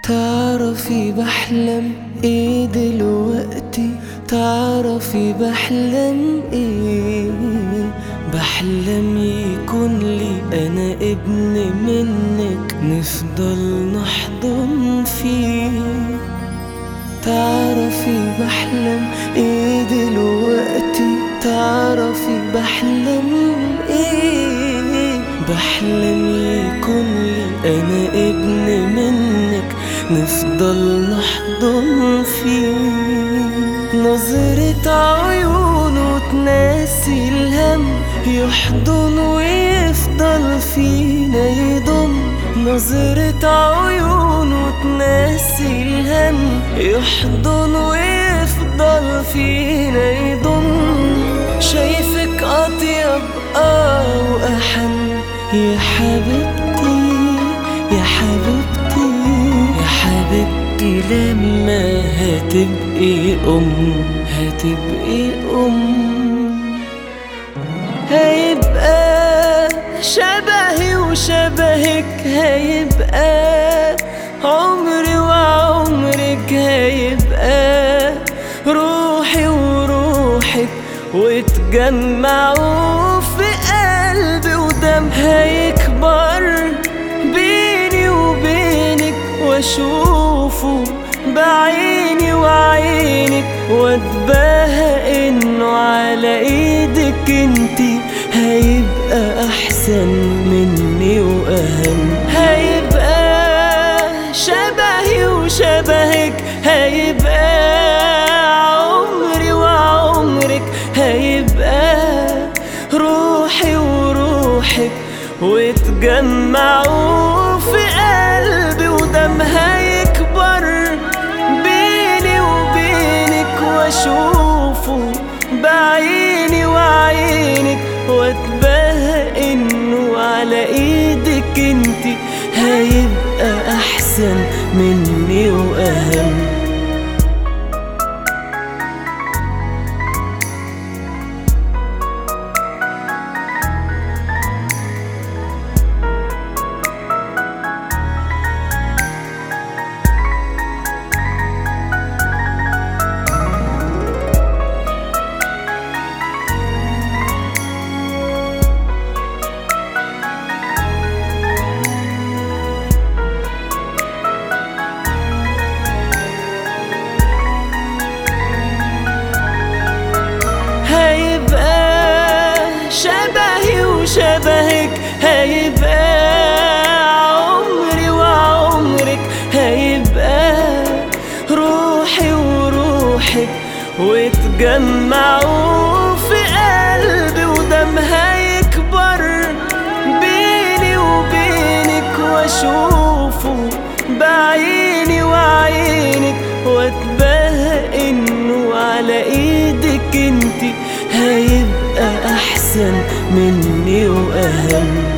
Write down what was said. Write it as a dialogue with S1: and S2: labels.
S1: تعرفي بحلم ايه دلوقتي؟ تعرفي بحلم ايه؟ بحلم يكون لي انا ابن منك، نفضل نحضن فيه. تعرفي بحلم ايه دلوقتي؟ تعرفي بحلم ايه؟ بحلم يكون لي انا ابن منك، نفضل نحضن فيه. نظرة عيونه تناسي الهم، يحضن ويفضل فينا يضم. نظرة عيونه تناسي الهم، يحضن ويفضل فينا يضم. شايفك أطيب وأحن يا حبيبتي، يا حبيبتي، يا حبيبتي. لما هتبقي هتبقي هيبقى شبهي وشبهك، هيبقى عمري وعمرك، هيبقى روحي وروحك، وتجمعوا في قلبي ودم. هيكبر بيني وبينك، واشوفه بعيني وعينك، واتباهى انه على ايدك انتي. هيبقى احسن مني واهم، هيبقى شبهي وشبهك، هيبقى عمري وعمرك، هيبقى روحي وروحك، وتجمعوا في قلبي ودم. هيكبر بيني وبينك، واشوفه بعيني وعينك، واتباهى انه على ايدك انتي. هيبقى احسن مني واهم. شبهك، هيبقى عمري وعمرك، هيبقى روحي وروحك، وتجمعوا في قلبي ودم. هيكبر بيني وبينك، واشوفه بعيني وعينك، واتباهى انه على ايدك انتي. هيبقى احسن مني واهم.